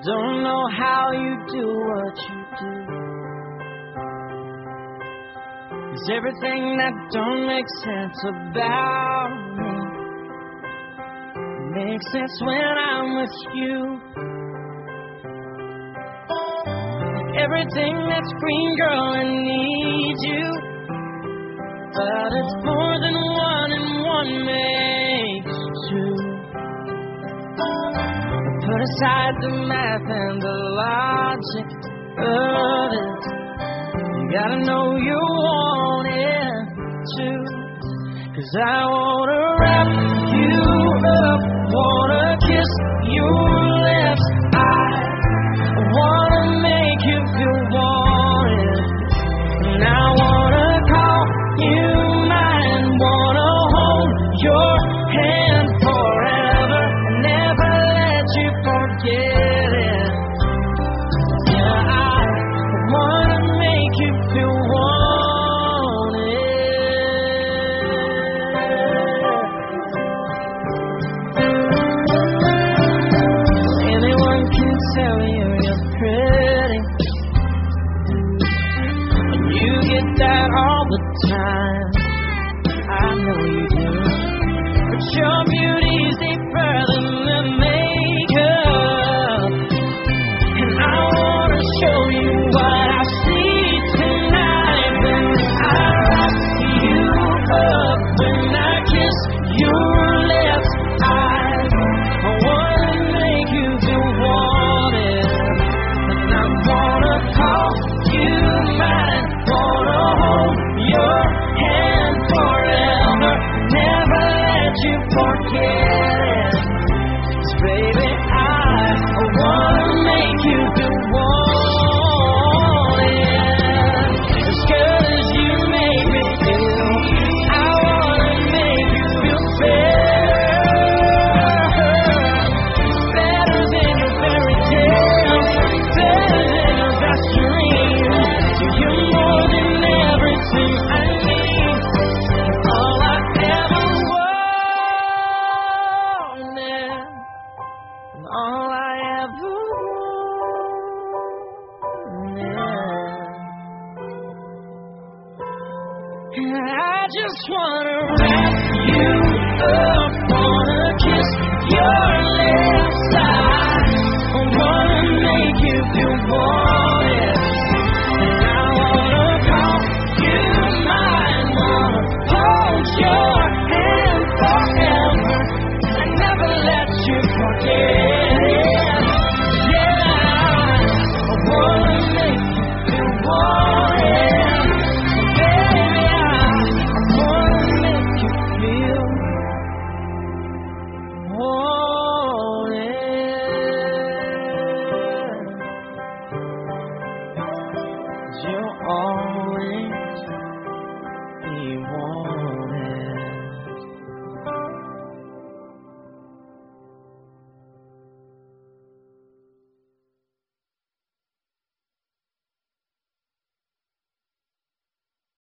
don't know how you do what you do. 'Cause everything that don't make sense about me makes sense when I'm with you. Everything that's green, girl, I need you. But it's more than one and one makes two. Put aside the math and the logic of it. You gotta know you want it too. 'Cause I wanna wrap you up